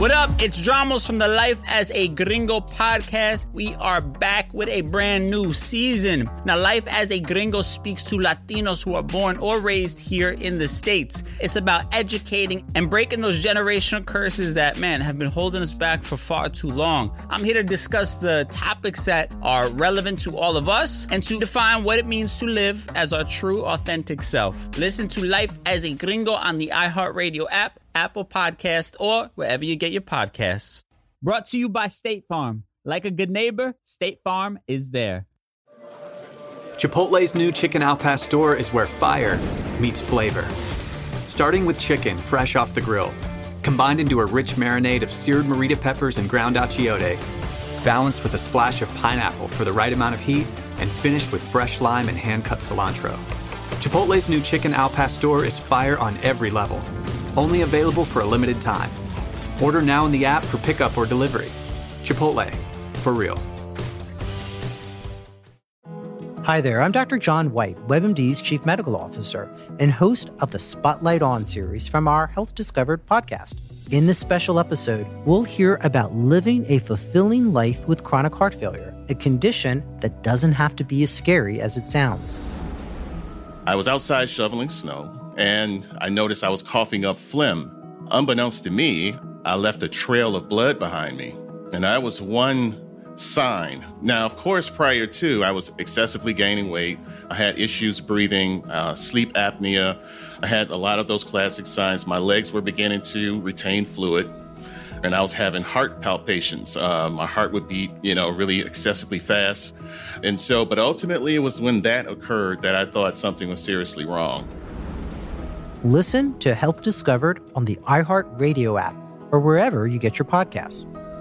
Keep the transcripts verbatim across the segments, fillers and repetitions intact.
What up? It's Dramos from the Life as a Gringo podcast. We are back with a brand new season. Now, Life as a Gringo speaks to Latinos who are born or raised here in the States. It's about educating and breaking those generational curses that, man, have been holding us back for far too long. I'm here to discuss the topics that are relevant to all of us and to define what it means to live as our true, authentic self. Listen to Life as a Gringo on the iHeartRadio app, Apple Podcast, or wherever you get your podcasts. Brought to you by State Farm. Like a good neighbor, State Farm is there. Chipotle's new Chicken Al Pastor is where fire meets flavor. Starting with chicken fresh off the grill, combined into a rich marinade of seared morita peppers and ground achiote, balanced with a splash of pineapple for the right amount of heat, and finished with fresh lime and hand-cut cilantro. Chipotle's new Chicken Al Pastor is fire on every level. Only available for a limited time. Order now in the app for pickup or delivery. Chipotle, for real. Hi there, I'm Doctor John White, WebMD's Chief Medical Officer and host of the Spotlight On series from our Health Discovered podcast. In this special episode, we'll hear about living a fulfilling life with chronic heart failure, a condition that doesn't have to be as scary as it sounds. I was outside shoveling snow, and I noticed I was coughing up phlegm. Unbeknownst to me, I left a trail of blood behind me, and that was one sign. Now, of course, prior to, I was excessively gaining weight. I had issues breathing, uh, sleep apnea. I had a lot of those classic signs. My legs were beginning to retain fluid, and I was having heart palpitations. Uh, my heart would beat, you know, really excessively fast. And so, but ultimately, it was when that occurred that I thought something was seriously wrong. Listen to Health Discovered on the iHeartRadio app or wherever you get your podcasts.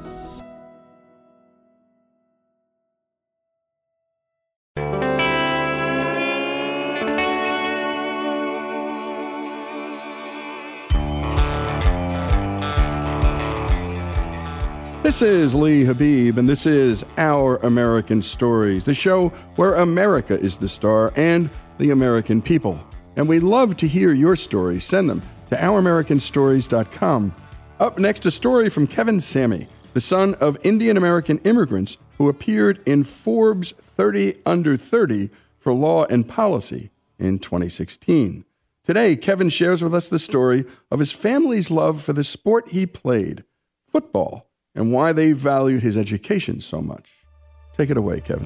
This is Lee Habib, and this is Our American Stories, the show where America is the star and the American people. And we'd love to hear your stories. Send them to our american stories dot com. Up next, a story from Kevin Sammy, the son of Indian-American immigrants who appeared in Forbes thirty under thirty for Law and Policy in twenty sixteen. Today, Kevin shares with us the story of his family's love for the sport he played, football, and why they valued his education so much. Take it away, Kevin.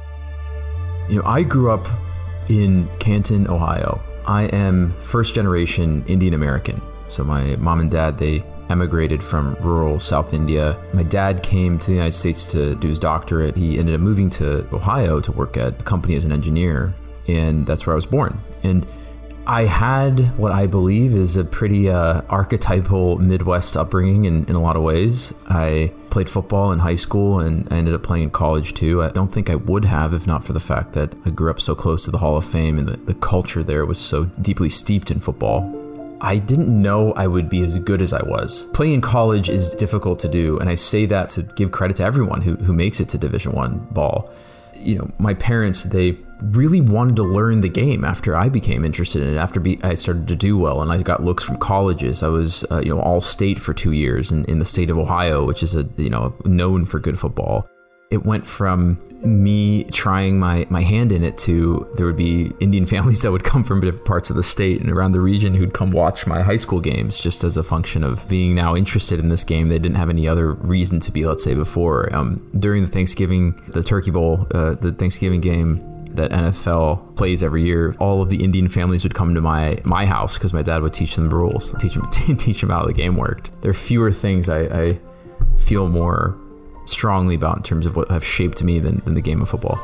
You know, I grew up in Canton, Ohio. I am first generation Indian American. So my mom and dad, they emigrated from rural South India. My dad came to the United States to do his doctorate. He ended up moving to Ohio to work at a company as an engineer, and that's where I was born. And I had what I believe is a pretty uh, archetypal Midwest upbringing in, in a lot of ways. I played football in high school and I ended up playing in college too. I don't think I would have if not for the fact that I grew up so close to the Hall of Fame and the, the culture there was so deeply steeped in football. I didn't know I would be as good as I was. Playing in college is difficult to do, and I say that to give credit to everyone who, who makes it to Division One ball. You know, my parents, they really wanted to learn the game after I became interested in it. After be, I started to do well and I got looks from colleges. I was, uh, you know, all state for two years in, in the state of Ohio, which is a, you know, known for good football. It went from me trying my, my hand in it to there would be Indian families that would come from different parts of the state and around the region who'd come watch my high school games just as a function of being now interested in this game. They didn't have any other reason to be, let's say, before. Um, during the Thanksgiving, the Turkey Bowl, uh, the Thanksgiving game that N F L plays every year, all of the Indian families would come to my my house because my dad would teach them the rules, teach them teach them how the game worked. There are fewer things I, I feel more strongly about in terms of what have shaped me than, than the game of football.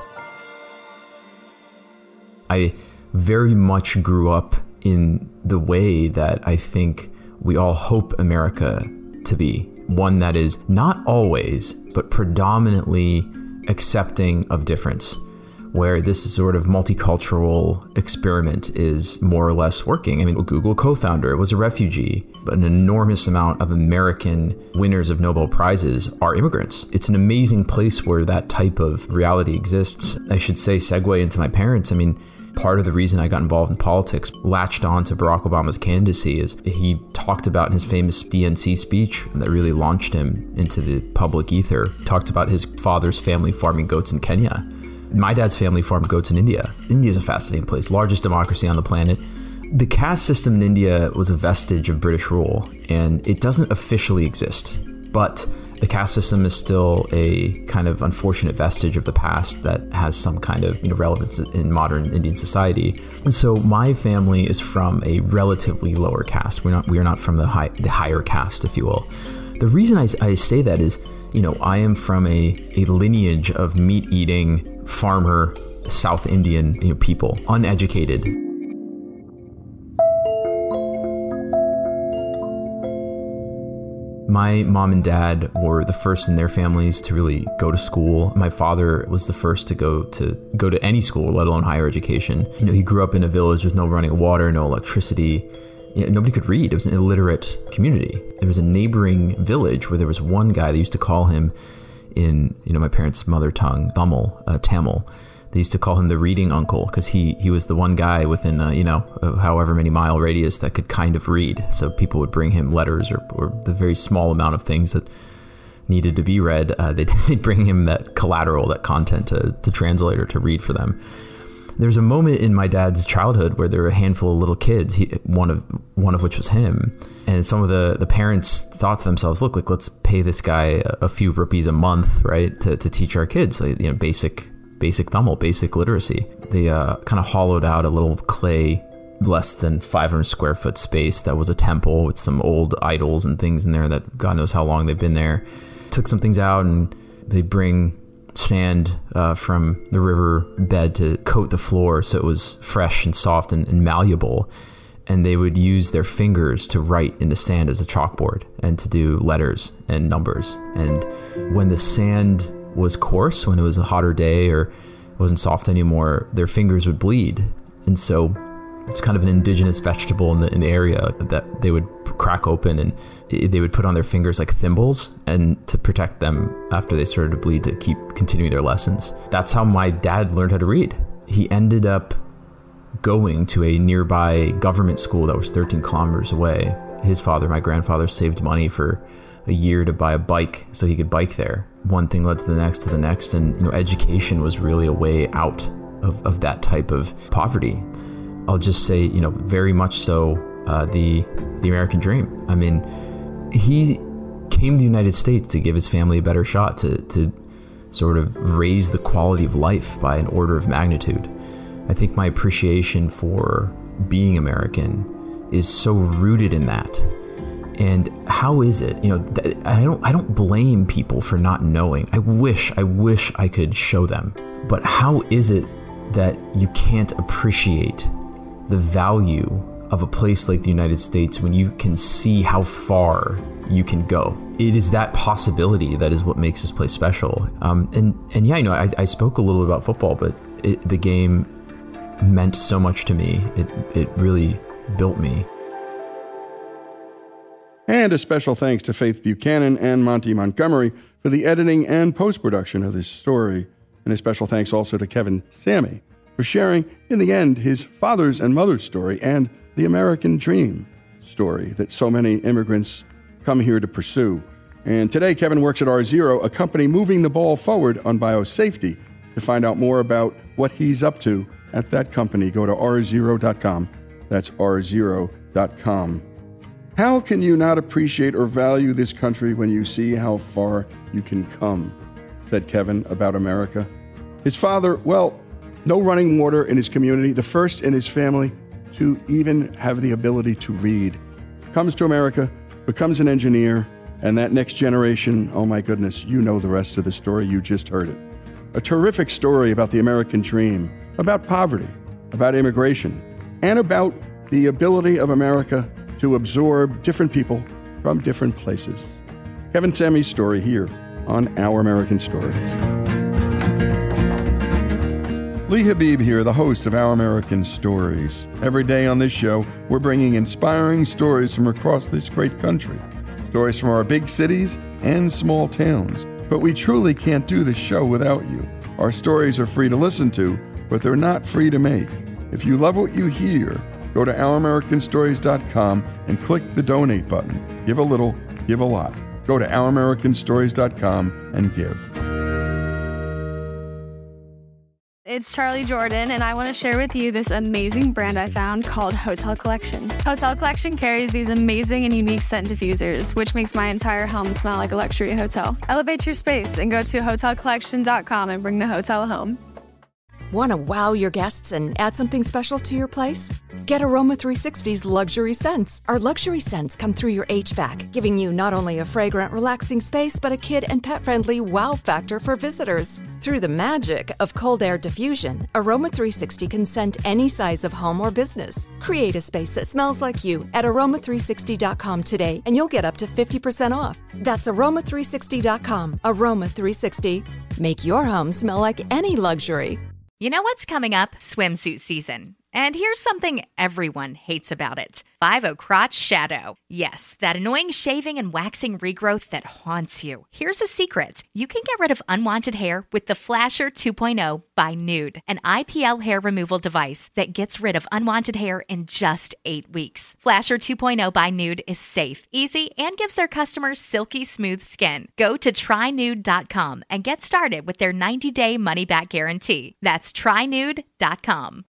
I very much grew up in the way that I think we all hope America to be. One that is not always, but predominantly accepting of difference, where this sort of multicultural experiment is more or less working. I mean, Google co-founder was a refugee, but an enormous amount of American winners of Nobel Prizes are immigrants. It's an amazing place where that type of reality exists. I should say, segue into my parents. I mean, part of the reason I got involved in politics, latched on to Barack Obama's candidacy, is he talked about in his famous D N C speech that really launched him into the public ether, talked about his father's family farming goats in Kenya. My dad's family farmed goats in India. India is a fascinating place, largest democracy on the planet. The caste system in India was a vestige of British rule, and it doesn't officially exist. But the caste system is still a kind of unfortunate vestige of the past that has some kind of, you know, relevance in modern Indian society. And so my family is from a relatively lower caste. We're not we are not from the high the higher caste, if you will. The reason I, I say that is, you know, I am from a, a lineage of meat-eating, farmer, South Indian, you know, people, uneducated. My mom and dad were the first in their families to really go to school. My father was the first to go to go to any school, let alone higher education. You know, he grew up in a village with no running water, no electricity. You know, nobody could read. It was an illiterate community. There was a neighboring village where there was one guy. They used to call him, in you know my parents' mother tongue, Tamil, uh, Tamil. They used to call him the reading uncle because he he was the one guy within uh, you know uh, however many mile radius that could kind of read. So people would bring him letters or, or the very small amount of things that needed to be read. Uh, they'd, they'd bring him that collateral, that content to, to translate or to read for them. There's a moment in my dad's childhood where there were a handful of little kids, he, one of one of which was him. And some of the, the parents thought to themselves, look, like let's pay this guy a, a few rupees a month, right, to, to teach our kids, like, you know, basic basic Tamil, basic literacy. They uh, kind of hollowed out a little clay, less than five hundred square foot space that was a temple with some old idols and things in there that God knows how long they've been there. Took some things out and they bring sand uh, from the river bed to coat the floor so it was fresh and soft and, and malleable. And they would use their fingers to write in the sand as a chalkboard and to do letters and numbers. And when the sand was coarse, when it was a hotter day or wasn't soft anymore, their fingers would bleed. And so it's kind of an indigenous vegetable in the, in the area that they would crack open and they would put on their fingers like thimbles and to protect them after they started to bleed to keep continuing their lessons. That's how my dad learned how to read. He ended up going to a nearby government school that was thirteen kilometers away. His father, my grandfather, saved money for a year to buy a bike so he could bike there. One thing led to the next to the next, and you know, education was really a way out of, of that type of poverty. I'll just say, you know, very much so uh, the the American dream. I mean, he came to the United States to give his family a better shot, to to sort of raise the quality of life by an order of magnitude. I think my appreciation for being American is so rooted in that. And how is it, you know, th- I don't I don't blame people for not knowing. I wish, I wish I could show them. But how is it that you can't appreciate the value of a place like the United States when you can see how far you can go? It is that possibility that is what makes this place special. Um, and, and yeah, you know, I, I spoke a little bit about football, but it, the game meant so much to me. It it really built me. And a special thanks to Faith Buchanan and Monty Montgomery for the editing and post-production of this story. And a special thanks also to Kevin Sammy for sharing, in the end, his father's and mother's story and the American dream story that so many immigrants come here to pursue. And today, Kevin works at R Zero, a company moving the ball forward on biosafety. To find out more about what he's up to at that company, go to r zero dot com. That's r zero dot com. How can you not appreciate or value this country when you see how far you can come? Said Kevin about America. His father, well, no running water in his community, the first in his family to even have the ability to read. Comes to America, becomes an engineer, and that next generation, oh my goodness, you know the rest of the story, you just heard it. A terrific story about the American dream, about poverty, about immigration, and about the ability of America to absorb different people from different places. Kevin Sammy's story here on Our American Stories. Lee Habib here, the host of Our American Stories. Every day on this show, we're bringing inspiring stories from across this great country. Stories from our big cities and small towns. But we truly can't do this show without you. Our stories are free to listen to, but they're not free to make. If you love what you hear, go to our american stories dot com and click the donate button. Give a little, give a lot. Go to our american stories dot com and give. It's Charlie Jordan, and I want to share with you this amazing brand I found called Hotel Collection. Hotel Collection carries these amazing and unique scent diffusers, which makes my entire home smell like a luxury hotel. Elevate your space and go to hotel collection dot com and bring the hotel home. Want to wow your guests and add something special to your place? Get Aroma three sixty's luxury scents. Our luxury scents come through your H V A C, giving you not only a fragrant, relaxing space, but a kid and pet-friendly wow factor for visitors. Through the magic of cold air diffusion, Aroma three sixty can scent any size of home or business. Create a space that smells like you at aroma three sixty dot com today, and you'll get up to fifty percent off. That's aroma three sixty dot com. Aroma three sixty. Make your home smell like any luxury. You know what's coming up? Swimsuit season. And here's something everyone hates about it. five oh Crotch Shadow. Yes, that annoying shaving and waxing regrowth that haunts you. Here's a secret. You can get rid of unwanted hair with the Flasher two point oh by Nude, an I P L hair removal device that gets rid of unwanted hair in just eight weeks. Flasher two point oh by Nude is safe, easy, and gives their customers silky smooth skin. Go to try nude dot com and get started with their ninety-day money-back guarantee. That's try nude dot com.